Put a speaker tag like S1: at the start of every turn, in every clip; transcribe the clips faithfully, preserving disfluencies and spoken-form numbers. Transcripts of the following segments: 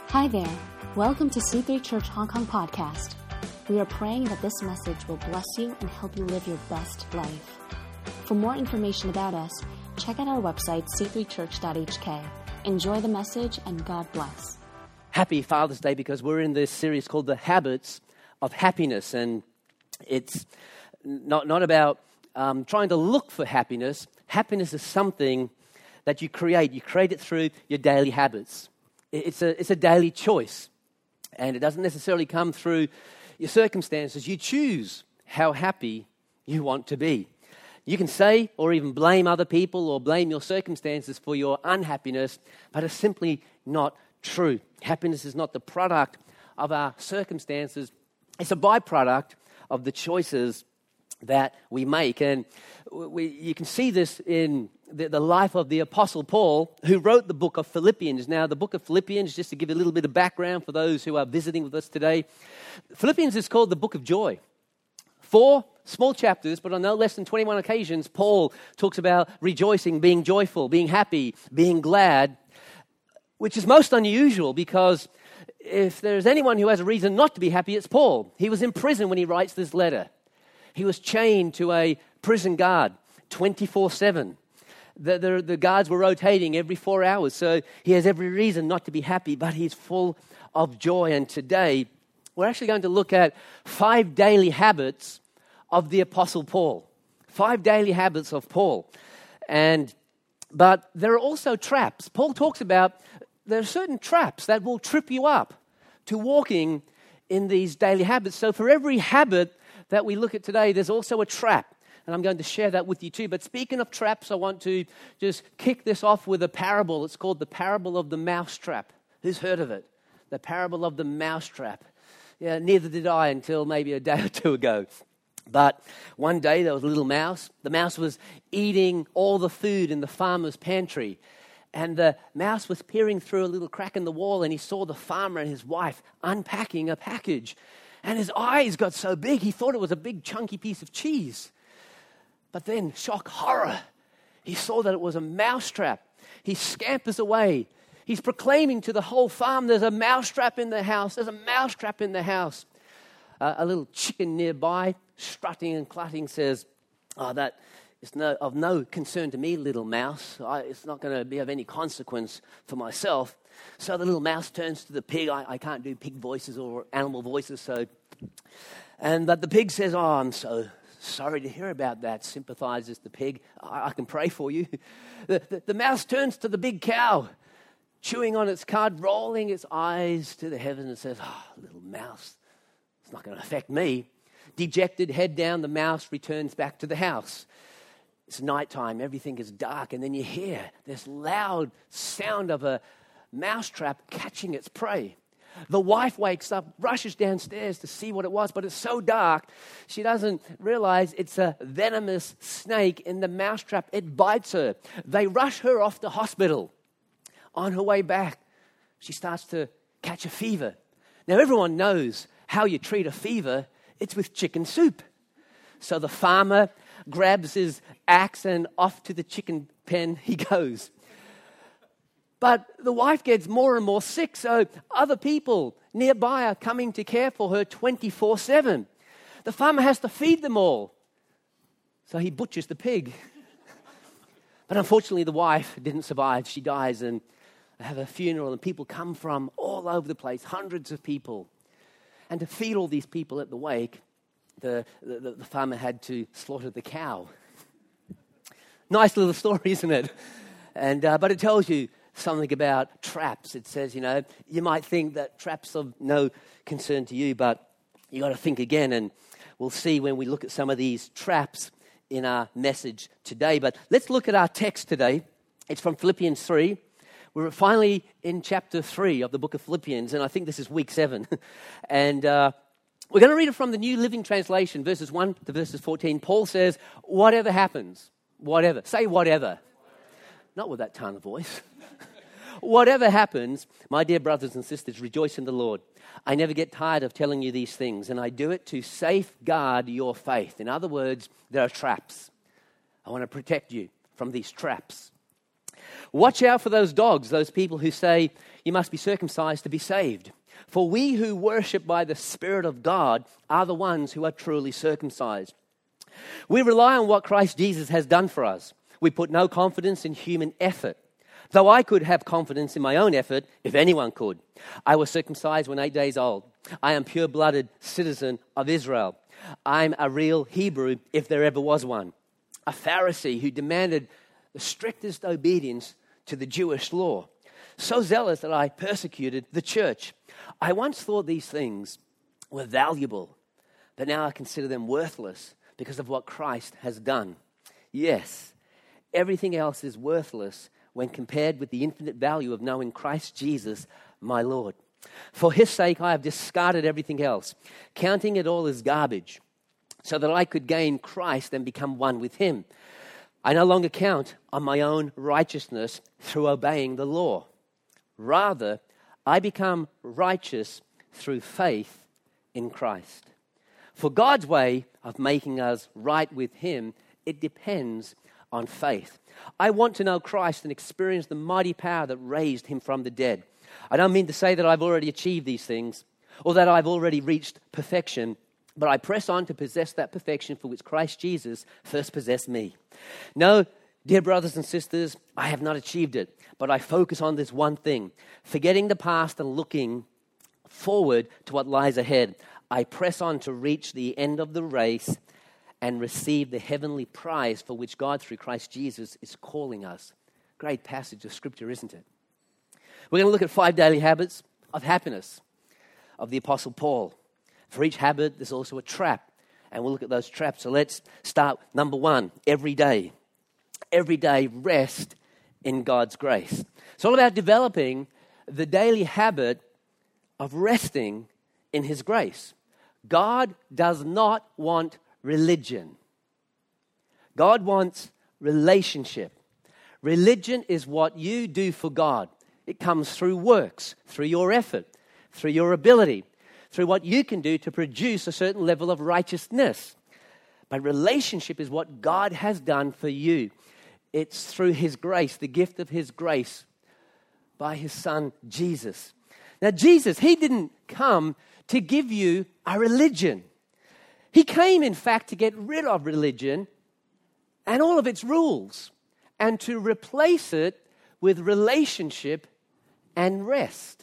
S1: Hi there. Welcome to C three Church Hong Kong podcast. We are praying that this message will bless you and help you live your best life. For more information about us, check out our website, c three church dot h k. Enjoy the message and God bless.
S2: Happy Father's Day, because we're in this series called The Habits of Happiness, and it's not, not about um, trying to look for happiness. Happiness is something that you create. You create it through your daily habits. It's a, it's a daily choice, and it doesn't necessarily come through your circumstances. You choose how happy you want to be. You can say or even blame other people or blame your circumstances for your unhappiness, but it's simply not true. Happiness is not the product of our circumstances. It's a byproduct of the choices that we make. And we, you can see this in the, the life of the Apostle Paul, who wrote the book of Philippians. Now, the book of Philippians, just to give you a little bit of background for those who are visiting with us today, Philippians is called the book of joy. Four small chapters, but on no less than twenty-one occasions, Paul talks about rejoicing, being joyful, being happy, being glad, which is most unusual because if there's anyone who has a reason not to be happy, it's Paul. He was in prison when he writes this letter. He was chained to a prison guard twenty-four seven. The, the, the guards were rotating every four hours, so he has every reason not to be happy, but he's full of joy. And today, we're actually going to look at five daily habits of the Apostle Paul. Five daily habits of Paul. And but there are also traps. Paul talks about there are certain traps that will trip you up to walking in these daily habits. So for every habit that we look at today, there's also a trap. And I'm going to share that with you too. But speaking of traps, I want to just kick this off with a parable. It's called the parable of the mousetrap. Who's heard of it? The parable of the mousetrap. Yeah, neither did I until maybe a day or two ago. But one day there was a little mouse. The mouse was eating all the food in the farmer's pantry. And the mouse was peering through a little crack in the wall, and he saw the farmer and his wife unpacking a package. And his eyes got so big, he thought it was a big chunky piece of cheese. But then, shock, horror, he saw that it was a mousetrap. He scampers away. He's proclaiming to the whole farm, there's a mousetrap in the house. There's a mousetrap in the house. Uh, a little chicken nearby, strutting and clutting, says, oh, that is no, of no concern to me, little mouse. I, it's not going to be of any consequence for myself. So the little mouse turns to the pig. I, I can't do pig voices or animal voices. So, And but the pig says, oh, I'm so sorry to hear about that, sympathizes the pig. I, I can pray for you. The, the, the mouse turns to the big cow, chewing on its cud, rolling its eyes to the heavens and says, oh, little mouse, it's not going to affect me. Dejected, head down, the mouse returns back to the house. It's nighttime, everything is dark, and then you hear this loud sound of a mousetrap catching its prey. The wife wakes up, rushes downstairs to see what it was, but it's so dark, she doesn't realize it's a venomous snake in the mousetrap. It bites her. They rush her off to hospital. On her way back, she starts to catch a fever. Now, everyone knows how you treat a fever. It's with chicken soup. So the farmer grabs his axe and off to the chicken pen he goes. But the wife gets more and more sick, so other people nearby are coming to care for her twenty-four seven. The farmer has to feed them all, so he butchers the pig. But unfortunately, the wife didn't survive. She dies, and they have a funeral, and people come from all over the place, hundreds of people. And to feed all these people at the wake, the, the, the farmer had to slaughter the cow. Nice little story, isn't it? And uh, but it tells you something about traps. It says, you know, you might think that traps are no concern to you, but you got to think again, and we'll see when we look at some of these traps in our message today. But let's look at our text today. It's from Philippians three. We're finally in chapter three of the book of Philippians, and I think this is week seven. and uh, we're going to read it from the New Living Translation, verses one to verses fourteen. Paul says, whatever happens, whatever. Say whatever. Not with that tone of voice. Whatever happens, my dear brothers and sisters, rejoice in the Lord. I never get tired of telling you these things, and I do it to safeguard your faith. In other words, there are traps. I want to protect you from these traps. Watch out for those dogs, those people who say you must be circumcised to be saved. For we who worship by the Spirit of God are the ones who are truly circumcised. We rely on what Christ Jesus has done for us. We put no confidence in human effort. Though I could have confidence in my own effort, if anyone could. I was circumcised when eight days old. I am pure-blooded citizen of Israel. I'm a real Hebrew, if there ever was one. A Pharisee who demanded the strictest obedience to the Jewish law. So zealous that I persecuted the church. I once thought these things were valuable, but now I consider them worthless because of what Christ has done. Yes, everything else is worthless when compared with the infinite value of knowing Christ Jesus, my Lord. For his sake, I have discarded everything else, counting it all as garbage, so that I could gain Christ and become one with him. I no longer count on my own righteousness through obeying the law. Rather, I become righteous through faith in Christ. For God's way of making us right with him, it depends on faith. I want to know Christ and experience the mighty power that raised him from the dead. I don't mean to say that I've already achieved these things or that I've already reached perfection, but I press on to possess that perfection for which Christ Jesus first possessed me. No, dear brothers and sisters, I have not achieved it, but I focus on this one thing, forgetting the past and looking forward to what lies ahead. I press on to reach the end of the race and receive the heavenly prize for which God, through Christ Jesus, is calling us. Great passage of Scripture, isn't it? We're going to look at five daily habits of happiness of the Apostle Paul. For each habit, there's also a trap, and we'll look at those traps. So let's start, number one, every day. Every day, rest in God's grace. It's all about developing the daily habit of resting in his grace. God does not want religion. God wants relationship. Religion is what you do for God. It comes through works, through your effort, through your ability, through what you can do to produce a certain level of righteousness. But relationship is what God has done for you. It's through his grace, the gift of his grace by his son, Jesus. Now, Jesus, he didn't come to give you a religion. He came, in fact, to get rid of religion and all of its rules and to replace it with relationship and rest.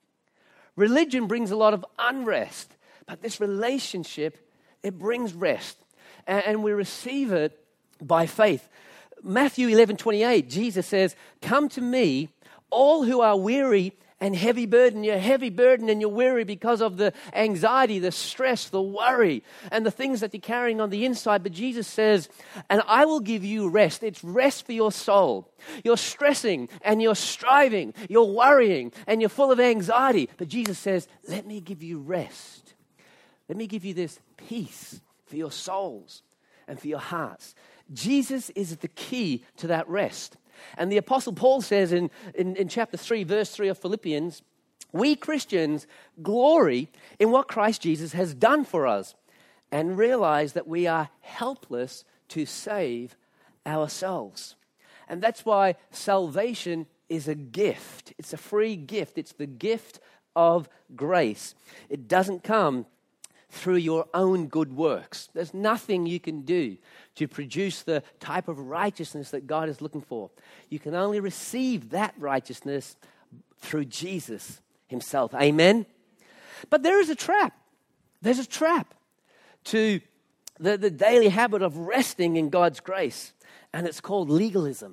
S2: Religion brings a lot of unrest, but this relationship, it brings rest. And we receive it by faith. Matthew eleven twenty-eight, Jesus says, "Come to me, all who are weary and heavy burden." You're heavy burden and you're weary because of the anxiety, the stress, the worry, and the things that you're carrying on the inside. But Jesus says, "And I will give you rest." It's rest for your soul. You're stressing and you're striving, you're worrying and you're full of anxiety. But Jesus says, "Let me give you rest. Let me give you this peace for your souls and for your hearts." Jesus is the key to that rest. And the Apostle Paul says in, in, in chapter three, verse three of Philippians, we Christians glory in what Christ Jesus has done for us and realize that we are helpless to save ourselves. And that's why salvation is a gift. It's a free gift. It's the gift of grace. It doesn't come through your own good works. There's nothing you can do to produce the type of righteousness that God is looking for. You can only receive that righteousness through Jesus himself. Amen? But there is a trap. There's a trap to the, the daily habit of resting in God's grace, and it's called legalism.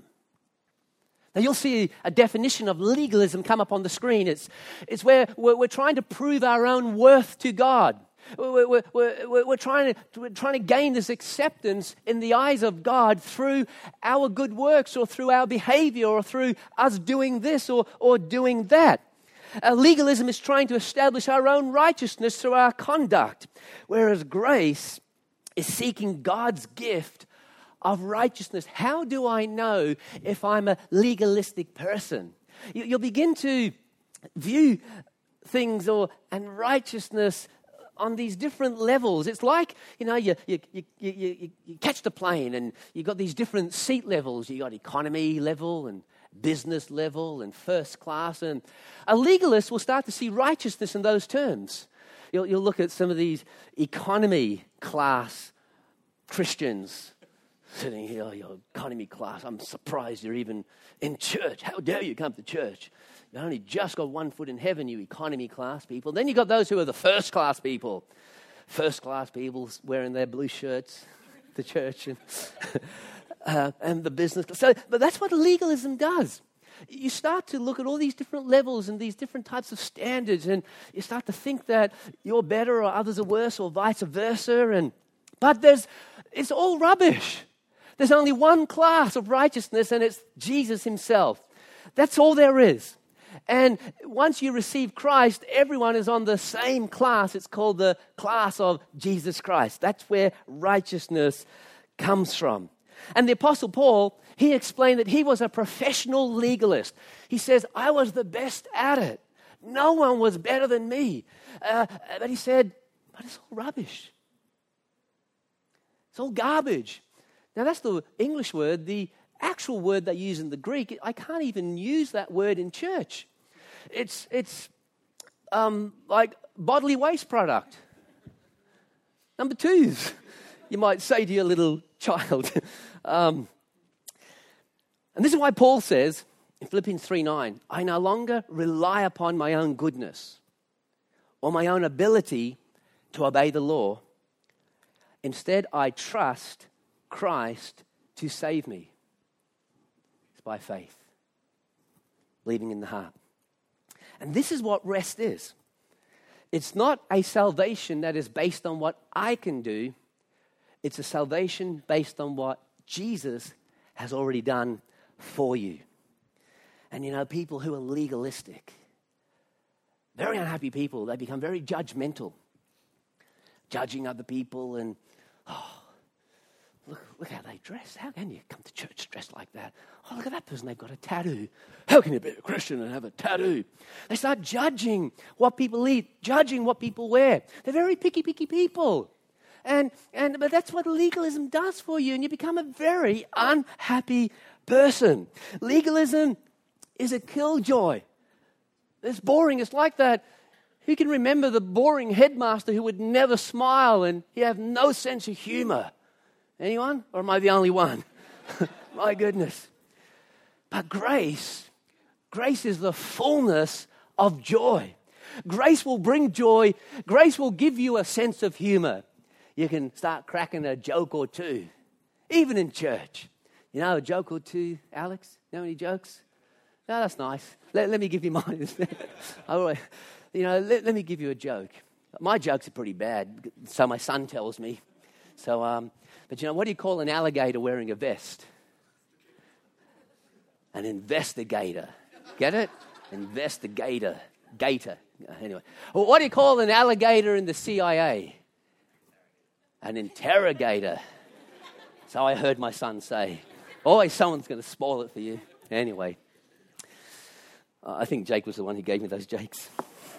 S2: Now, you'll see a definition of legalism come up on the screen. It's, it's where we're, we're trying to prove our own worth to God. We're, we're, we're, we're, trying to, we're trying to gain this acceptance in the eyes of God through our good works or through our behavior or through us doing this or, or doing that. Uh, legalism is trying to establish our own righteousness through our conduct, whereas grace is seeking God's gift of righteousness. How do I know if I'm a legalistic person? You, you'll begin to view things or and righteousness on these different levels. It's like, you know, you you, you you you catch the plane and you've got these different seat levels. You've got economy level and business level and first class. And a legalist will start to see righteousness in those terms. You'll, you'll look at some of these economy class Christians sitting here, your economy class. I'm surprised you're even in church. How dare you come to church? You only just got one foot in heaven, you economy class people. Then you got those who are the first class people. First class people wearing their blue shirts to church and, uh, and the business. So, but that's what legalism does. You start to look at all these different levels and these different types of standards, and you start to think that you're better or others are worse or vice versa. And but there's, it's all rubbish. There's only one class of righteousness, and it's Jesus himself. That's all there is. And once you receive Christ, everyone is on the same class. It's called the class of Jesus Christ. That's where righteousness comes from. And the Apostle Paul, he explained that he was a professional legalist. He says, I was the best at it. No one was better than me. Uh, but he said, but it's all rubbish. It's all garbage. Now, that's the English word. The actual word they use in the Greek, I can't even use that word in church. It's it's um, like bodily waste product. Number twos, you might say to your little child. um, and this is why Paul says in Philippians three nine, I no longer rely upon my own goodness or my own ability to obey the law. Instead, I trust Christ to save me. It's by faith, believing in the heart. And this is what rest is. It's not a salvation that is based on what I can do. It's a salvation based on what Jesus has already done for you. And you know, people who are legalistic, very unhappy people, they become very judgmental, judging other people and, oh, Look, look how they dress. How can you come to church dressed like that? Oh, look at that person. They've got a tattoo. How can you be a Christian and have a tattoo? They start judging what people eat, judging what people wear. They're very picky, picky people. And, and but that's what legalism does for you, and you become a very unhappy person. Legalism is a killjoy. It's boring. It's like that. Who can remember the boring headmaster who would never smile and he have no sense of humor? Anyone? Or am I the only one? My goodness. But grace, grace is the fullness of joy. Grace will bring joy. Grace will give you a sense of humor. You can start cracking a joke or two, even in church. You know, a joke or two, Alex? Know any jokes? No, that's nice. Let, let me give you mine. you know, let, let me give you a joke. My jokes are pretty bad, so my son tells me. So, um, but you know, what do you call an alligator wearing a vest? An investigator. Get it? Investigator. Gator. Anyway. Well, what do you call an alligator in the C I A? An interrogator. So I heard my son say. Always someone's going to spoil it for you. Anyway. Uh, I think Jake was the one who gave me those jakes.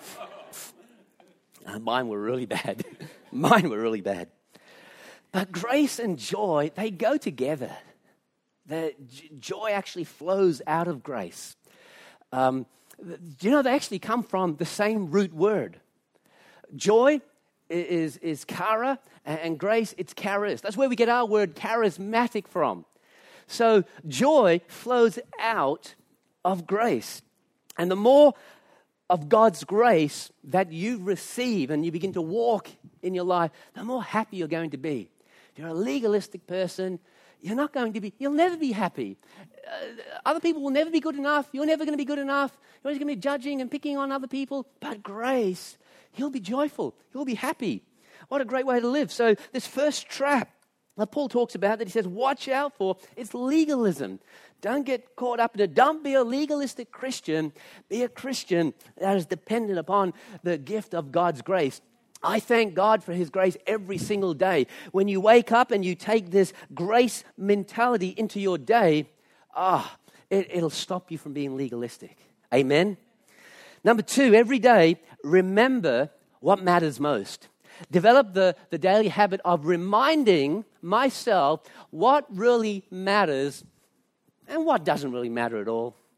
S2: Uh, mine were really bad. Mine were really bad. But grace and joy, they go together. The j- joy actually flows out of grace. Um, do you know they actually come from the same root word? Joy is, is chara, and grace, it's charis. That's where we get our word charismatic from. So joy flows out of grace. And the more of God's grace that you receive and you begin to walk in your life, the more happy you're going to be. If you're a legalistic person, you're not going to be, you'll never be happy. Uh, other people will never be good enough. You're never going to be good enough. You're always going to be judging and picking on other people. But grace, you'll be joyful. You'll be happy. What a great way to live. So this first trap that Paul talks about that he says, watch out for, it's legalism. Don't get caught up in it. Don't be a legalistic Christian. Be a Christian that is dependent upon the gift of God's grace. I thank God for his grace every single day. When you wake up and you take this grace mentality into your day, ah, it, it'll stop you from being legalistic. Amen? Number two, every day, remember what matters most. Develop the, the daily habit of reminding myself what really matters and what doesn't really matter at all.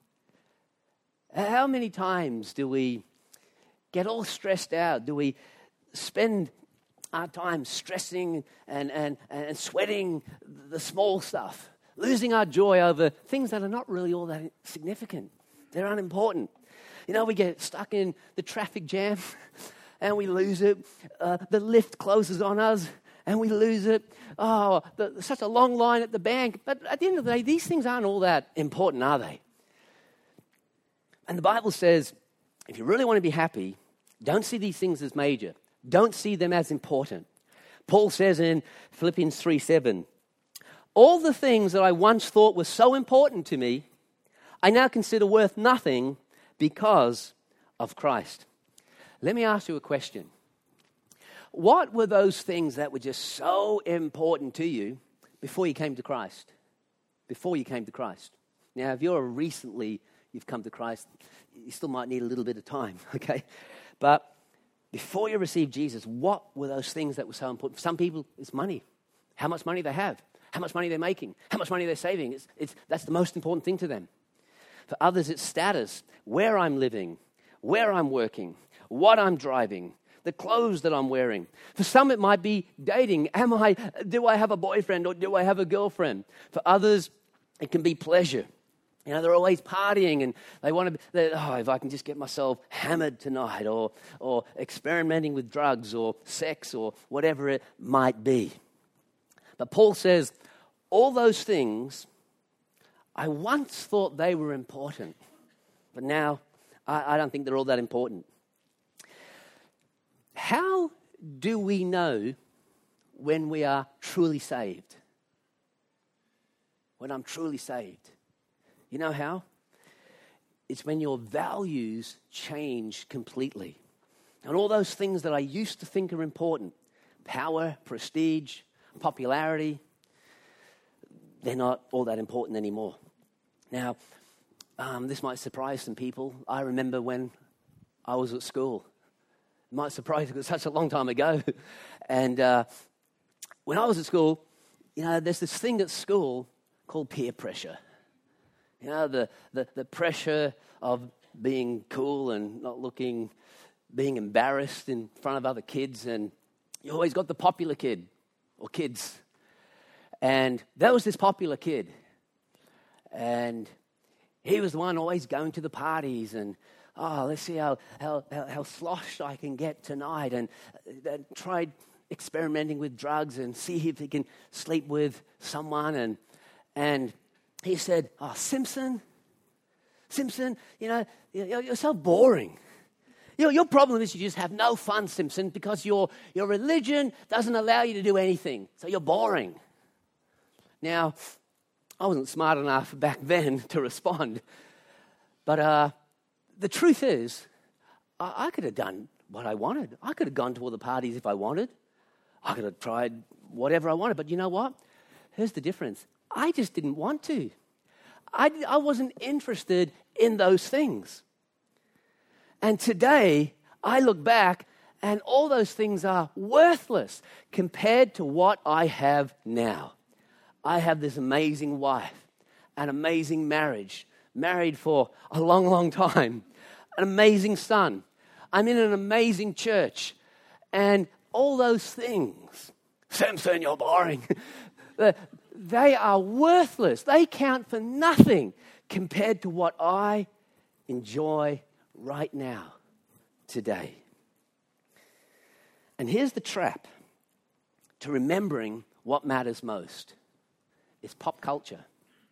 S2: How many times do we get all stressed out? Do we spend our time stressing and, and, and sweating the small stuff, losing our joy over things that are not really all that significant? They're unimportant. You know, we get stuck in the traffic jam and we lose it. Uh, the lift closes on us and we lose it. Oh, the, such a long line at the bank. But at the end of the day, these things aren't all that important, are they? And the Bible says, if you really want to be happy, don't see these things as major. Don't see them as important. Paul says in Philippians three seven, all the things that I once thought were so important to me, I now consider worth nothing because of Christ. Let me ask you a question. What were those things that were just so important to you before you came to Christ? Before you came to Christ. Now, if you're recently, you've come to Christ, you still might need a little bit of time, okay? But before you received Jesus, what were those things that were so important? For some people, it's money. How much money they have. How much money they're making. How much money they're saving. It's, it's, that's the most important thing to them. For others, it's status. Where I'm living. Where I'm working. What I'm driving. The clothes that I'm wearing. For some, it might be dating. Am I, do I have a boyfriend or do I have a girlfriend? For others, it can be pleasure. You know, they're always partying and they want to, be, oh, if I can just get myself hammered tonight, or or experimenting with drugs or sex or whatever it might be. But Paul says, all those things, I once thought they were important, but now I, I don't think they're all that important. How do we know when we are truly saved? When I'm truly saved? You know how? It's when your values change completely. And all those things that I used to think are important, power, prestige, popularity, they're not all that important anymore. Now, um, this might surprise some people. I remember when I was at school. It might surprise you because it's such a long time ago. And uh, when I was at school, you know, there's this thing at school called peer pressure. You know, the, the, the pressure of being cool and not looking, being embarrassed in front of other kids. And you always got the popular kid or kids. And there was this popular kid. And he was the one always going to the parties and, oh, let's see how, how, how, how sloshed I can get tonight. And uh, tried experimenting with drugs and see if he can sleep with someone. And and he said, oh, Simpson, Simpson, you know, you're so boring. Your, your problem is you just have no fun, Simpson, because your, your religion doesn't allow you to do anything. So you're boring. Now, I wasn't smart enough back then to respond. But uh, the truth is, I, I could have done what I wanted. I could have gone to all the parties if I wanted. I could have tried whatever I wanted. But you know what? Here's the difference. I just didn't want to. I, I wasn't interested in those things. And today, I look back and all those things are worthless compared to what I have now. I have this amazing wife, an amazing marriage, married for a long, long time, an amazing son. I'm in an amazing church. And all those things, Samson, you're boring. They are worthless. They count for nothing compared to what I enjoy right now, today. And here's the trap to remembering what matters most. It's pop culture.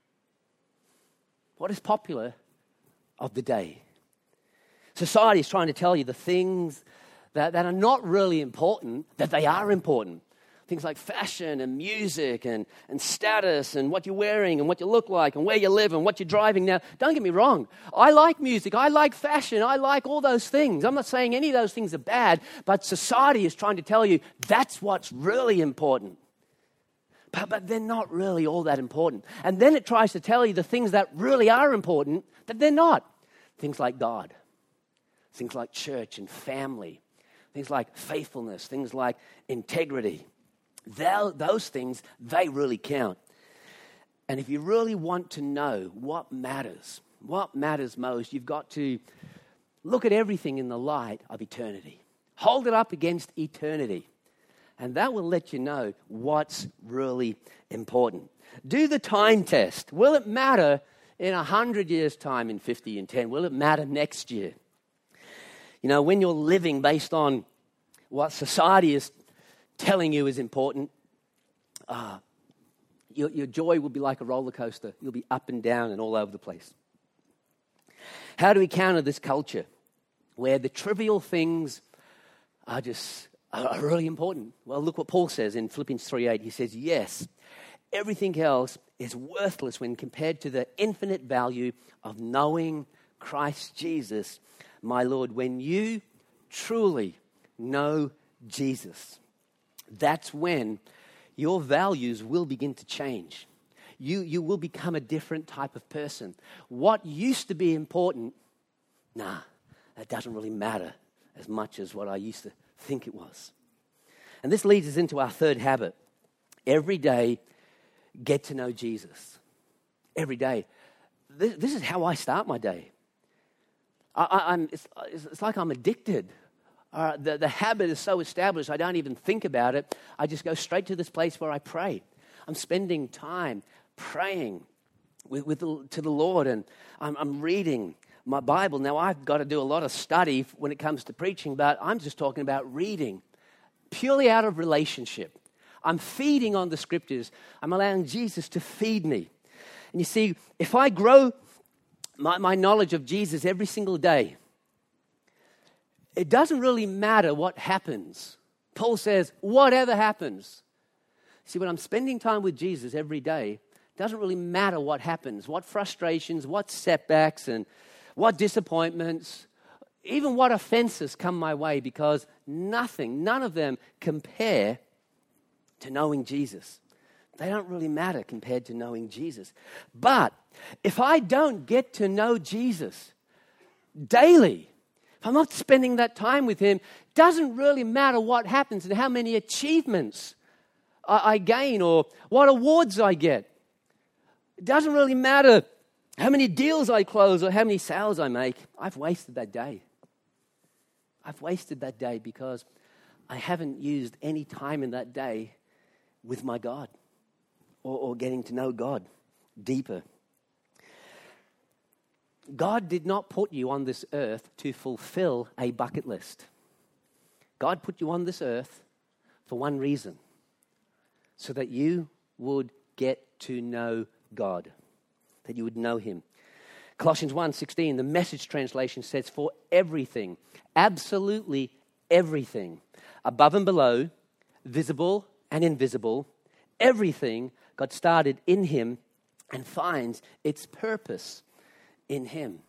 S2: What is popular of the day? Society is trying to tell you the things that, that are not really important, that they are important. Things like fashion and music and, and status and what you're wearing and what you look like and where you live and what you're driving. Now, don't get me wrong. I like music. I like fashion. I like all those things. I'm not saying any of those things are bad, but society is trying to tell you that's what's really important. But, but they're not really all that important. And then it tries to tell you the things that really are important, that they're not. Things like God. Things like church and family. Things like faithfulness. Things like integrity. Those things, they really count. And if you really want to know what matters, what matters most, you've got to look at everything in the light of eternity. Hold it up against eternity. And that will let you know what's really important. Do the time test. Will it matter in one hundred years' time, in fifty and ten? Will it matter next year? You know, when you're living based on what society is telling you is important, uh, your, your joy will be like a roller coaster. You'll be up and down and all over the place. How do we counter this culture where the trivial things are just are really important? Well, look what Paul says in Philippians three eight. He says, yes, everything else is worthless when compared to the infinite value of knowing Christ Jesus, my Lord. When you truly know Jesus, that's when your values will begin to change. You, you will become a different type of person. What used to be important, nah, that doesn't really matter as much as what I used to think it was. And this leads us into our third habit. Every day, get to know Jesus. Every day. This, this is how I start my day. I, I, I'm, it's, it's like I'm addicted. Uh, the, the habit is so established, I don't even think about it. I just go straight to this place where I pray. I'm spending time praying with, with the, to the Lord, and I'm, I'm reading my Bible. Now, I've got to do a lot of study when it comes to preaching, but I'm just talking about reading, purely out of relationship. I'm feeding on the scriptures. I'm allowing Jesus to feed me. And you see, if I grow my, my knowledge of Jesus every single day, it doesn't really matter what happens. Paul says, whatever happens. See, when I'm spending time with Jesus every day, it doesn't really matter what happens, what frustrations, what setbacks, and what disappointments, even what offenses come my way, because nothing, none of them compare to knowing Jesus. They don't really matter compared to knowing Jesus. But if I don't get to know Jesus daily, if I'm not spending that time with him, it doesn't really matter what happens and how many achievements I, I gain or what awards I get. It doesn't really matter how many deals I close or how many sales I make. I've wasted that day. I've wasted that day because I haven't used any time in that day with my God or, or getting to know God deeper. God did not put you on this earth to fulfill a bucket list. God put you on this earth for one reason, so that you would get to know God, that you would know him. Colossians one sixteen, the Message translation says, for everything, absolutely everything, above and below, visible and invisible, everything got started in him and finds its purpose in him.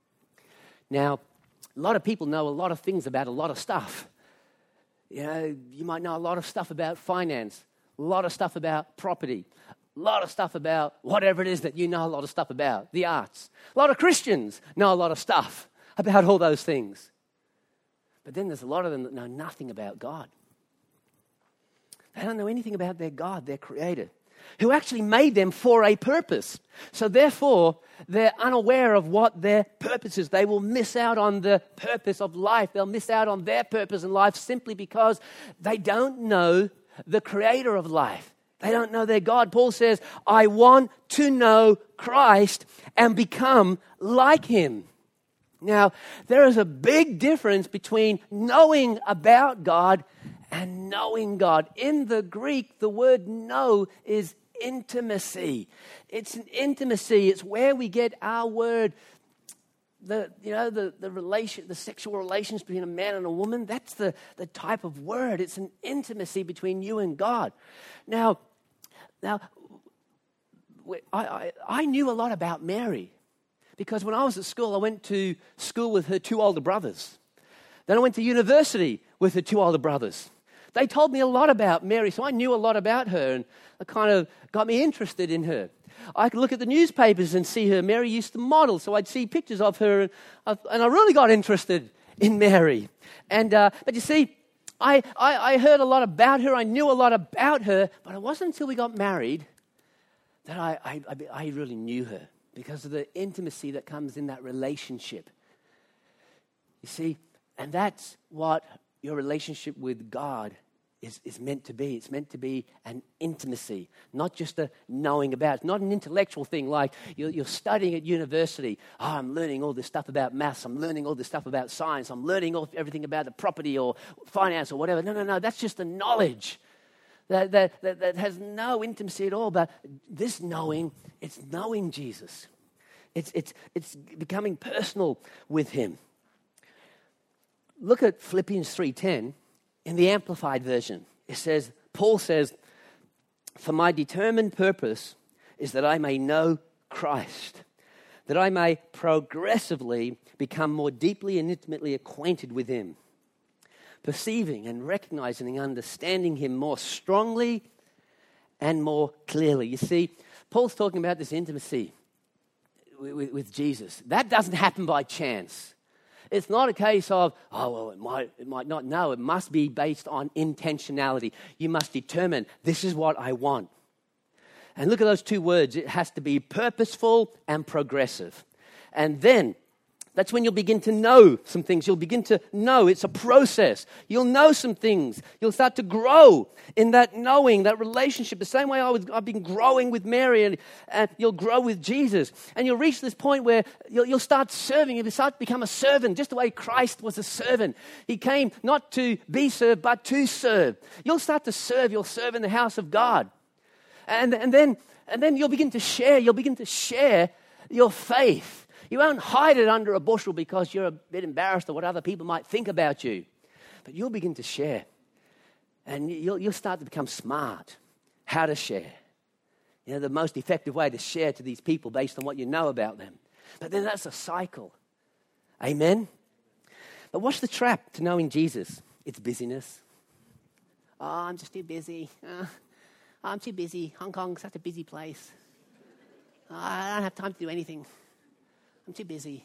S2: Now, a lot of people know a lot of things about a lot of stuff. You know, you might know a lot of stuff about finance, a lot of stuff about property, a lot of stuff about whatever it is that you know a lot of stuff about, the arts. A lot of Christians know a lot of stuff about all those things. But then there's a lot of them that know nothing about God. They don't know anything about their God, their creator, who actually made them for a purpose. So therefore, they're unaware of what their purpose is. They will miss out on the purpose of life. They'll miss out on their purpose in life simply because they don't know the creator of life. They don't know their God. Paul says, I want to know Christ and become like him. Now, there is a big difference between knowing about God and knowing God. In the Greek, the word know is intimacy. It's an intimacy. It's where we get our word, the you know, the, the relation, the sexual relations between a man and a woman. That's the, the type of word. It's an intimacy between you and God. Now, now I, I, I knew a lot about Mary because when I was at school, I went to school with her two older brothers. Then I went to university with her two older brothers. They told me a lot about Mary, so I knew a lot about her, and it kind of got me interested in her. I could look at the newspapers and see her. Mary used to model, so I'd see pictures of her, and I, and I really got interested in Mary. And uh, but you see, I, I, I heard a lot about her. I knew a lot about her, but it wasn't until we got married that I, I, I really knew her because of the intimacy that comes in that relationship. You see, and that's what your relationship with God is, is meant to be. It's meant to be an intimacy, not just a knowing about. It's not an intellectual thing like you're, you're studying at university. Oh, I'm learning all this stuff about maths. I'm learning all this stuff about science. I'm learning all, everything about the property or finance or whatever. No, no, no. That's just a knowledge that, that, that, that has no intimacy at all. But this knowing, it's knowing Jesus. It's, it's, it's becoming personal with him. Look at Philippians three ten. In the Amplified Version, it says, Paul says, "For my determined purpose is that I may know Christ, that I may progressively become more deeply and intimately acquainted with him, perceiving and recognizing and understanding him more strongly and more clearly." You see, Paul's talking about this intimacy with, with, with Jesus. That doesn't happen by chance. It's not a case of, oh, well, it might, it might not. No, it must be based on intentionality. You must determine, this is what I want. And look at those two words. It has to be purposeful and progressive. And then, that's when you'll begin to know some things. You'll begin to know. It's a process. You'll know some things. You'll start to grow in that knowing, that relationship. The same way I was, I've been growing with Mary, and, and you'll grow with Jesus. And you'll reach this point where you'll, you'll start serving. You'll start to become a servant, just the way Christ was a servant. He came not to be served, but to serve. You'll start to serve. You'll serve in the house of God. And, and, then, and then you'll begin to share. You'll begin to share your faith. You won't hide it under a bushel because you're a bit embarrassed of what other people might think about you. But you'll begin to share. And you'll, you'll start to become smart how to share. You know, the most effective way to share to these people based on what you know about them. But then that's a cycle. Amen? But what's the trap to knowing Jesus? It's busyness. Oh, I'm just too busy. Uh, I'm too busy. Hong Kong's such a busy place. Oh, I don't have time to do anything. I'm too busy.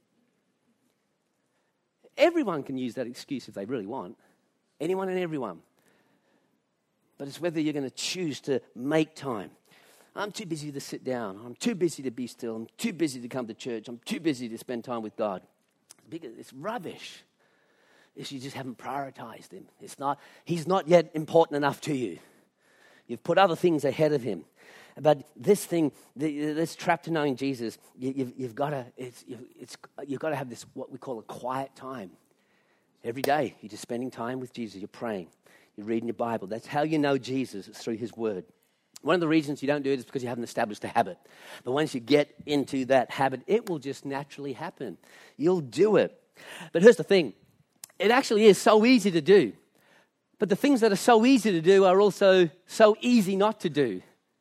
S2: Everyone can use that excuse if they really want. Anyone and everyone. But it's whether you're going to choose to make time. I'm too busy to sit down. I'm too busy to be still. I'm too busy to come to church. I'm too busy to spend time with God. It's rubbish. It's you just haven't prioritized him. It's not. He's not yet important enough to you. You've put other things ahead of him. But this thing, this trap to knowing Jesus, you, you've, you've got to, it's, you've, it's, you've got to have this what we call a quiet time. Every day, you're just spending time with Jesus. You're praying. You're reading your Bible. That's how you know Jesus. It's through his word. One of the reasons you don't do it is because you haven't established a habit. But once you get into that habit, it will just naturally happen. You'll do it. But here's the thing. It actually is so easy to do. But the things that are so easy to do are also so easy not to do.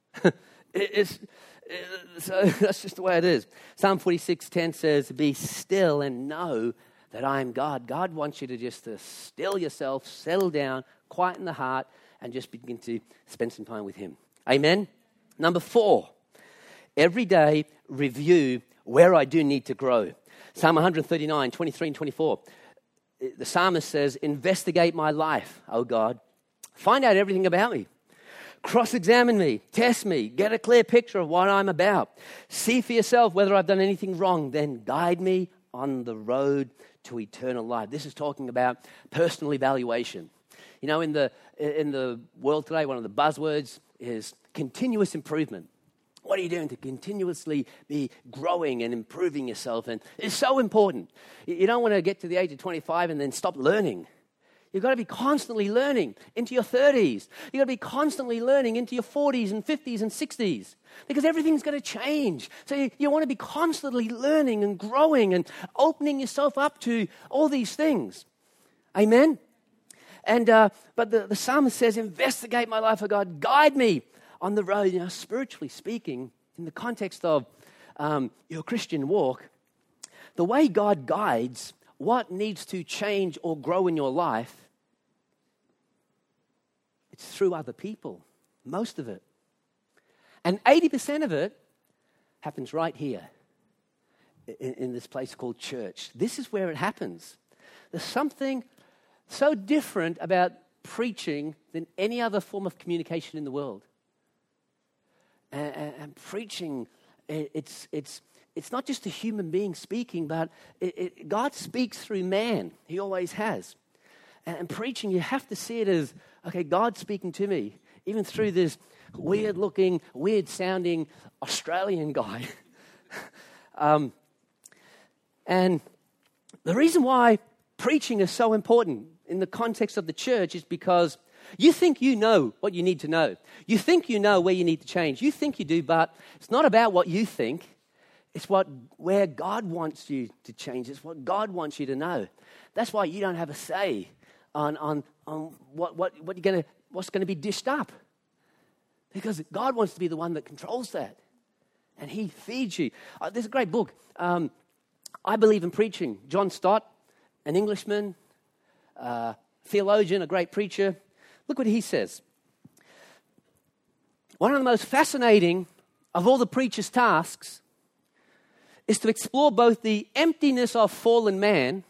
S2: it's, it's, so that's just the way it is. Psalm forty-six ten says, "Be still and know that I am God." God wants you to just to still yourself, settle down, quieten the heart, and just begin to spend some time with him. Amen? Number four, every day review where I do need to grow. Psalm one thirty-nine, twenty-three and twenty-four. The psalmist says, "Investigate my life, O God. Find out everything about me. Cross-examine me, test me, get a clear picture of what I'm about. See for yourself whether I've done anything wrong, then guide me on the road to eternal life." This is talking about personal evaluation. You know, in the in the world today, one of the buzzwords is continuous improvement. What are you doing to continuously be growing and improving yourself? And it's so important. You don't want to get to the age of twenty-five and then stop learning. You've got to be constantly learning into your thirties. You've got to be constantly learning into your forties and fifties and sixties because everything's going to change. So you, you want to be constantly learning and growing and opening yourself up to all these things. Amen? And uh, But the, the psalmist says, "Investigate my life, O God. Guide me on the road." You know, spiritually speaking, in the context of um, your Christian walk, the way God guides what needs to change or grow in your life, it's through other people, most of it. And eighty percent of it happens right here in, in this place called church. This is where it happens. There's something so different about preaching than any other form of communication in the world. And, and, and preaching it, it's it's it's not just a human being speaking, but it, it, God speaks through man. He always has. And, and preaching, you have to see it as, okay, God's speaking to me, even through this weird-looking, weird-sounding Australian guy. um, and the reason why preaching is so important in the context of the church is because you think you know what you need to know. You think you know where you need to change. You think you do, but it's not about what you think. It's what where God wants you to change. It's what God wants you to know. That's why you don't have a say on on, on what, what, what you're gonna what's going to be dished up. Because God wants to be the one that controls that. And he feeds you. Uh, there's a great book. Um, I Believe in Preaching. John Stott, an Englishman, uh, theologian, a great preacher. Look what he says. One of the most fascinating of all the preacher's tasks is to explore both the emptiness of fallen man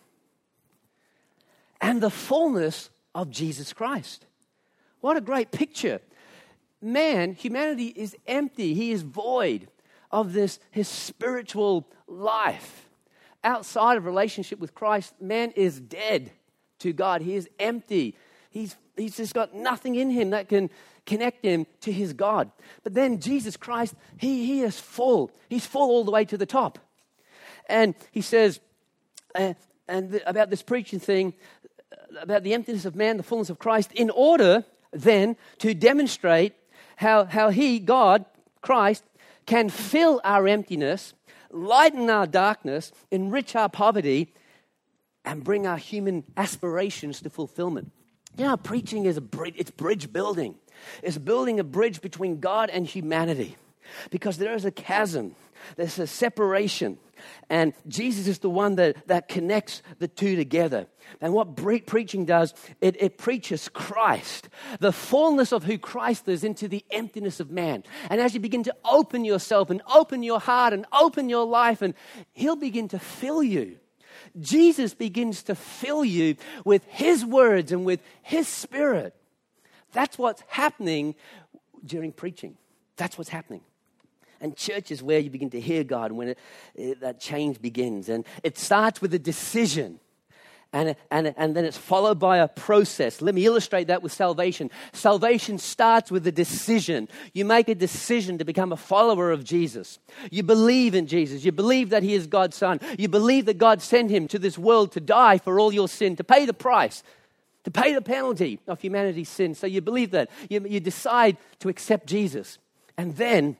S2: and the fullness of Jesus Christ. What a great picture. Man, humanity is empty. He is void of this, his spiritual life. Outside of relationship with Christ, man is dead to God. He is empty. He's, he's just got nothing in him that can connect him to his God. But then Jesus Christ, he, he is full. He's full all the way to the top. And he says, uh, and th- about this preaching thing, about the emptiness of man, the fullness of Christ, in order then to demonstrate how, how he, God, Christ, can fill our emptiness, lighten our darkness, enrich our poverty, and bring our human aspirations to fulfillment. You know, preaching is a bridge, it's bridge building. It's building a bridge between God and humanity. Because there is a chasm, there's a separation. And Jesus is the one that, that connects the two together. And what bre- preaching does, it, it preaches Christ, the fullness of who Christ is into the emptiness of man. And as you begin to open yourself and open your heart and open your life, and he'll begin to fill you. Jesus begins to fill you with his words and with his spirit. That's what's happening during preaching. That's what's happening. And church is where you begin to hear God when it, it, that change begins. And it starts with a decision. And, and, and then it's followed by a process. Let me illustrate that with salvation. Salvation starts with a decision. You make a decision to become a follower of Jesus. You believe in Jesus. You believe that he is God's son. You believe that God sent him to this world to die for all your sin, to pay the price, to pay the penalty of humanity's sin. So you believe that. You, you decide to accept Jesus. And then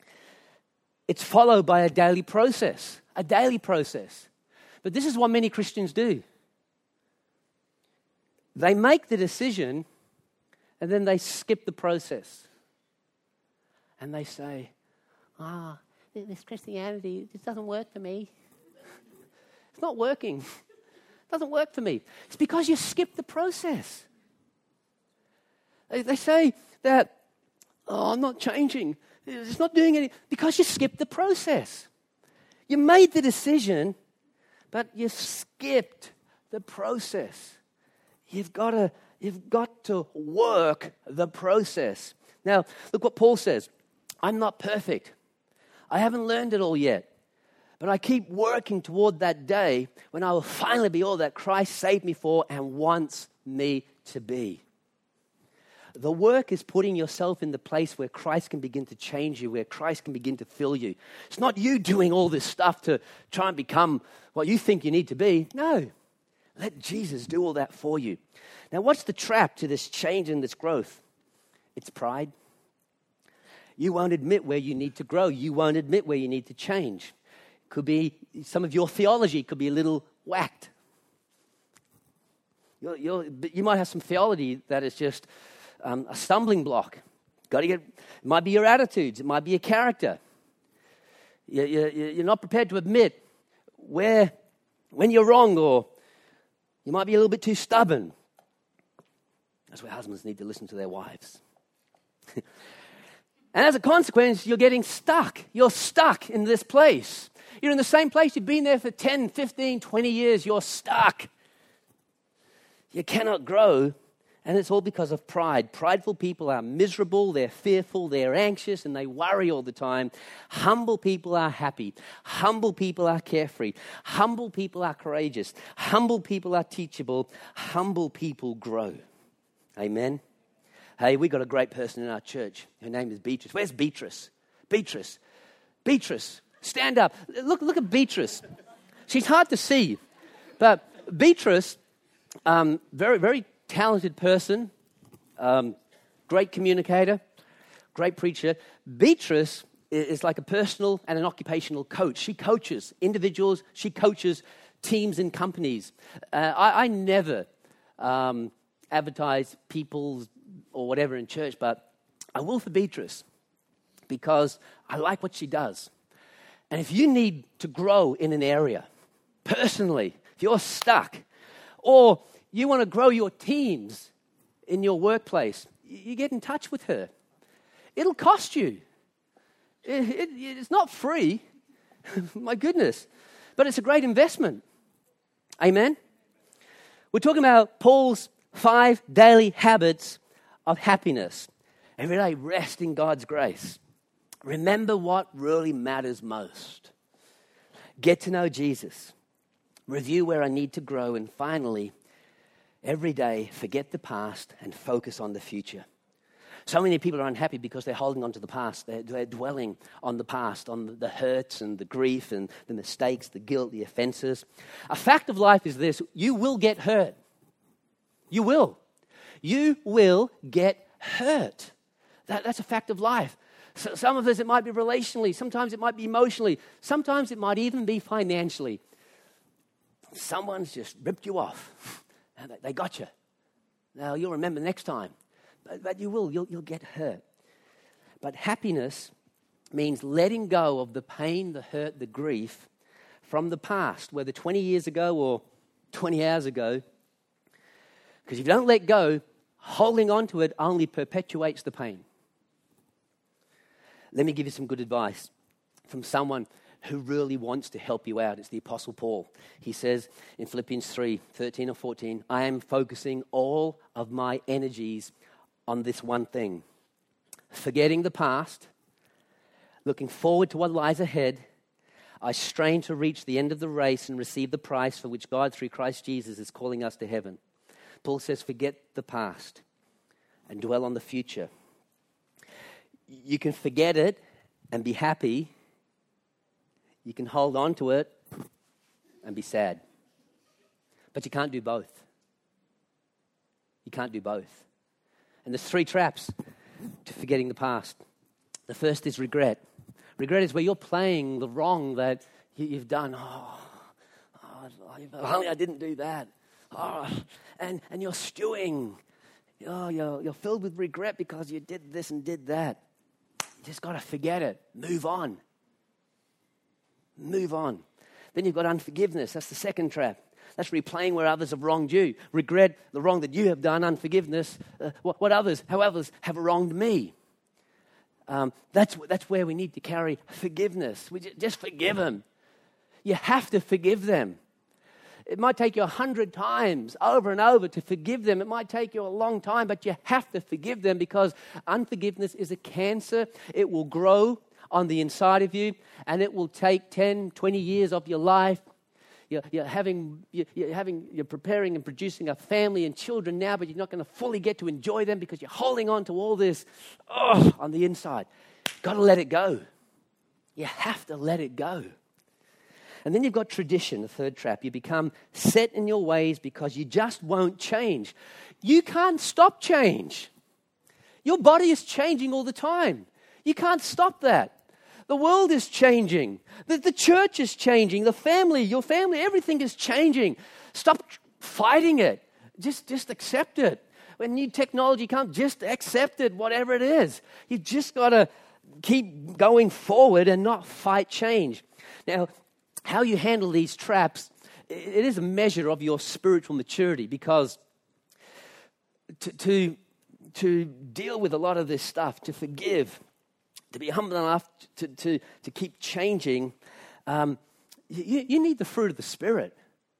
S2: it's followed by a daily process, a daily process. But this is what many Christians do. They make the decision and then they skip the process. And they say, ah, oh, this Christianity, this doesn't work for me. It's not working. It doesn't work for me. It's because you skip the process. They, they say that, oh, I'm not changing. It's not doing any, because you skipped the process. You made the decision, but you skipped the process. You've got to, you've got to work the process. Now, look what Paul says. I'm not perfect. I haven't learned it all yet. But I keep working toward that day when I will finally be all that Christ saved me for and wants me to be. The work is putting yourself in the place where Christ can begin to change you, where Christ can begin to fill you. It's not you doing all this stuff to try and become what you think you need to be. No. Let Jesus do all that for you. Now, what's the trap to this change and this growth? It's pride. You won't admit where you need to grow. You won't admit where you need to change. Could be some of your theology could be a little whacked. You're, you're, you might have some theology that is just Um, a stumbling block. Got to get. It might be your attitudes. It might be your character. You, you, you're not prepared to admit where, when you're wrong, or you might be a little bit too stubborn. That's where husbands need to listen to their wives. And as a consequence, you're getting stuck. You're stuck in this place. You're in the same place. You've been there for ten, fifteen, twenty years. You're stuck. You cannot grow. And it's all because of pride. Prideful people are miserable, they're fearful, they're anxious, and they worry all the time. Humble people are happy. Humble people are carefree. Humble people are courageous. Humble people are teachable. Humble people grow. Amen. Hey, we got a great person in our church. Her name is Beatrice. Where's Beatrice? Beatrice. Beatrice. Stand up. Look, look at Beatrice. She's hard to see. But Beatrice, um, very, very talented person, um, great communicator, great preacher. Beatrice is like a personal and an occupational coach. She coaches individuals. She coaches teams and companies. Uh, I, I never um, advertise people or whatever in church, but I will for Beatrice because I like what she does. And if you need to grow in an area, personally, if you're stuck, or you want to grow your teams in your workplace, you get in touch with her. It'll cost you. It, it, it's not free. My goodness. But it's a great investment. Amen? We're talking about Paul's five daily habits of happiness. Every day, rest in God's grace. Remember what really matters most. Get to know Jesus. Review where I need to grow. And finally, every day, forget the past and focus on the future. So many people are unhappy because they're holding on to the past. They're, they're dwelling on the past, on the, the hurts and the grief and the mistakes, the guilt, the offenses. A fact of life is this: you will get hurt. You will. You will get hurt. That, that's a fact of life. So some of us, it might be relationally. Sometimes it might be emotionally. Sometimes it might even be financially. Someone's just ripped you off. And they got you. Now, you'll remember next time. But, but you will. You'll, you'll get hurt. But happiness means letting go of the pain, the hurt, the grief from the past, whether twenty years ago or twenty hours ago. Because if you don't let go, holding on to it only perpetuates the pain. Let me give you some good advice from someone who really wants to help you out. It's the Apostle Paul. He says in Philippians three, thirteen or fourteen, I am focusing all of my energies on this one thing. Forgetting the past, looking forward to what lies ahead, I strain to reach the end of the race and receive the prize for which God through Christ Jesus is calling us to heaven. Paul says, forget the past and dwell on the future. You can forget it and be happy. You can hold on to it and be sad. But you can't do both. You can't do both. And there's three traps to forgetting the past. The first is regret. Regret is where you're playing the wrong that you've done. Oh, oh if only I didn't do that. Oh, and, and you're stewing. Oh, you're, you're filled with regret because you did this and did that. You just got to forget it. Move on. Move on. Then you've got unforgiveness. That's the second trap. That's replaying where others have wronged you. Regret the wrong that you have done. Unforgiveness, uh, what, what others, how others have wronged me. Um, that's that's where we need to carry forgiveness. We just, just forgive them. You have to forgive them. It might take you a hundred times over and over to forgive them. It might take you a long time, but you have to forgive them because unforgiveness is a cancer. It will grow on the inside of you, and it will take ten, twenty years of your life. You're, you're having, you're, you're having, you're preparing and producing a family and children now, but you're not going to fully get to enjoy them because you're holding on to all this oh, on the inside. Got to let it go. You have to let it go. And then you've got tradition, the third trap. You become set in your ways because you just won't change. You can't stop change. Your body is changing all the time. You can't stop that. The world is changing. The, the church is changing. The family, your family, everything is changing. Stop fighting it. Just, just accept it. When new technology comes, just accept it, whatever it is. You've just got to keep going forward and not fight change. Now, how you handle these traps, it is a measure of your spiritual maturity because to, to, to deal with a lot of this stuff, to forgive, to be humble enough to, to, to keep changing, um, you, you need the fruit of the Spirit.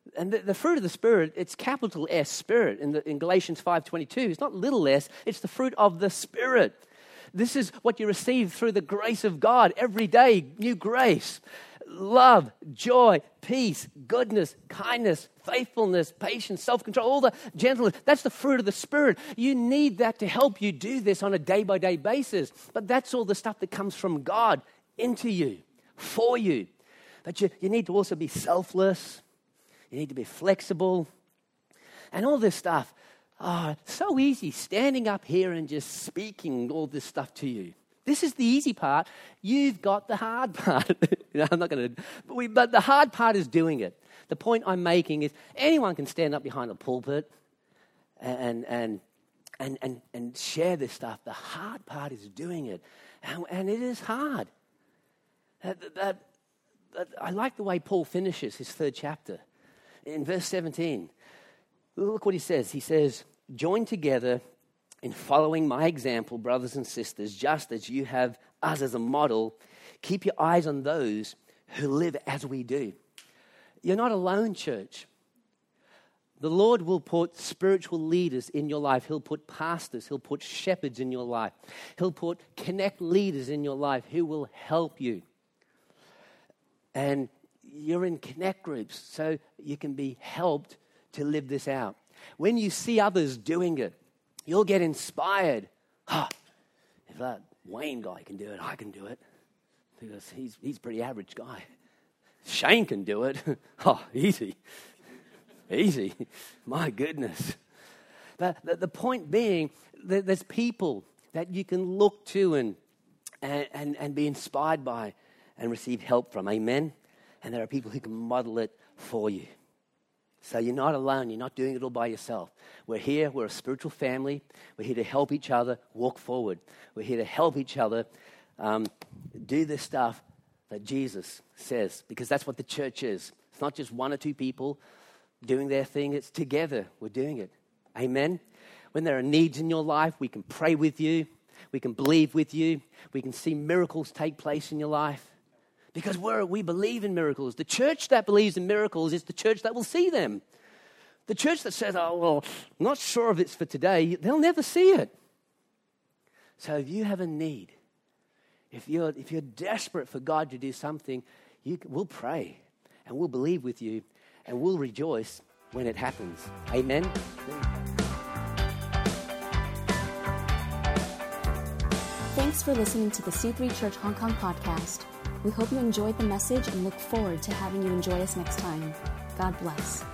S2: And the, the fruit of the Spirit, it's capital S, Spirit, in, the, in Galatians five twenty-two. It's not little s, it's the fruit of the Spirit. This is what you receive through the grace of God every day, new grace. Love, joy, peace, goodness, kindness, faithfulness, patience, self-control, all the gentleness. That's the fruit of the Spirit. You need that to help you do this on a day-by-day basis. But that's all the stuff that comes from God into you, for you. But you, you need to also be selfless. You need to be flexible. And all this stuff. Oh, so easy standing up here and just speaking all this stuff to you. This is the easy part. You've got the hard part. you know, I'm not going to, but, we, but the hard part is doing it. The point I'm making is anyone can stand up behind a pulpit and and and and, and share this stuff. The hard part is doing it, and, and it is hard. That, that, that, I like the way Paul finishes his third chapter. In verse seventeen, look what he says. He says, join together in following my example, brothers and sisters, just as you have us as a model. Keep your eyes on those who live as we do. You're not alone, church. The Lord will put spiritual leaders in your life. He'll put pastors. He'll put shepherds in your life. He'll put connect leaders in your life who will help you. And you're in connect groups, so you can be helped to live this out. When you see others doing it, you'll get inspired. Oh, if that Wayne guy can do it, I can do it. Because he's he's a pretty average guy. Shane can do it. Oh, easy. Easy. My goodness. But the, the point being that there's people that you can look to and, and, and, and be inspired by and receive help from. Amen? And there are people who can model it for you. So you're not alone. You're not doing it all by yourself. We're here. We're a spiritual family. We're here to help each other walk forward. We're here to help each other um, do this stuff that Jesus says, because that's what the church is. It's not just one or two people doing their thing. It's together. We're doing it. Amen? When there are needs in your life, we can pray with you. We can believe with you. We can see miracles take place in your life. Because we're, we believe in miracles. The church that believes in miracles is the church that will see them. The church that says, oh, well, I'm not sure if it's for today, they'll never see it. So if you have a need, if you're, if you're desperate for God to do something, you, we'll pray and we'll believe with you and we'll rejoice when it happens. Amen?
S1: Thanks for listening to the C three Church Hong Kong podcast. We hope you enjoyed the message and look forward to having you enjoy us next time. God bless.